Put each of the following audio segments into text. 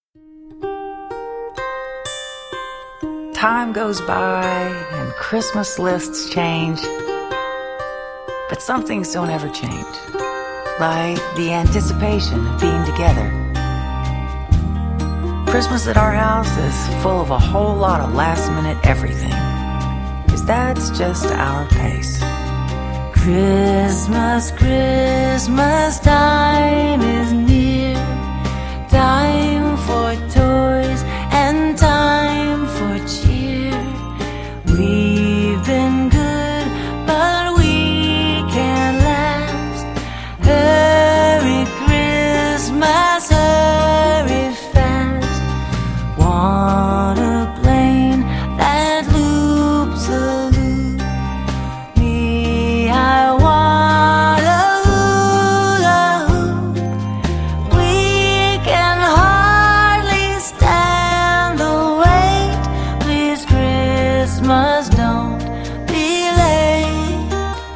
Time goes by and Christmas lists change, but some things don't ever change, like the anticipation of being together. Christmas at our house is full of a whole lot of last-minute everything, 'cause that's just our pace. Christmas, Christmas time is near. Time for toys and time for cheer. We've been good, but we can't last. Hurry Christmas, hurry fast. Want a plane that loops a loop. Me, I want a hula hoop. We can hardly stand the wait. Please, Christmas, don't be late.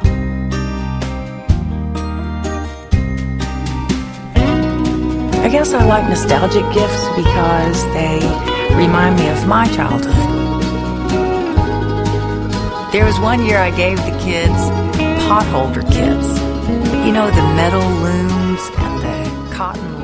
I guess I like nostalgic gifts because they remind me of my childhood. There was one year I gave the kids potholder kits. You know, the metal looms and the cotton